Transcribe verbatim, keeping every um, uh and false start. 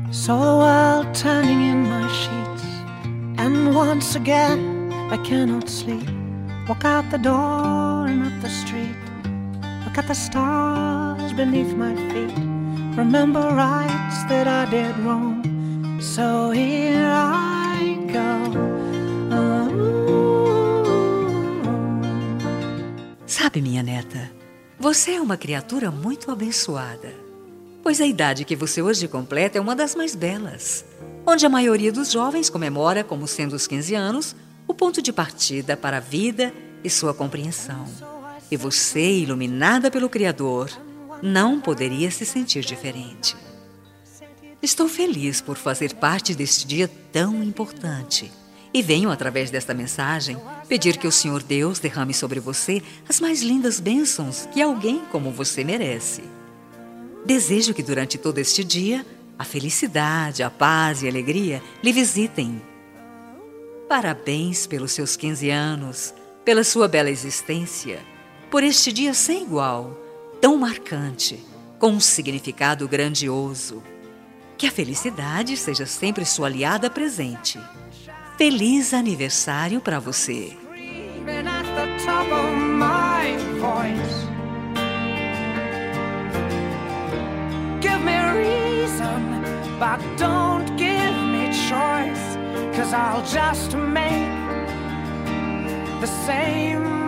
Saw the world turning in my sheets, and once again I cannot sleep. Walk out the door and up the street, look at the stars beneath my feet. Remember rights that I did wrong, so here I go. Sabe, minha neta, você é uma criatura muito abençoada, pois a idade que você hoje completa é uma das mais belas, onde a maioria dos jovens comemora como sendo os quinze anos o ponto de partida para a vida e sua compreensão. E você, iluminada pelo Criador, não poderia se sentir diferente. Estou feliz por fazer parte deste dia tão importante e venho, através desta mensagem, pedir que o Senhor Deus derrame sobre você as mais lindas bênçãos que alguém como você merece. Desejo que durante todo este dia, a felicidade, a paz e a alegria lhe visitem. Parabéns pelos seus quinze anos, pela sua bela existência, por este dia sem igual, tão marcante, com um significado grandioso. Que a felicidade seja sempre sua aliada presente. Feliz aniversário para você! Give me a reason, but don't give me choice, 'cause I'll just make the same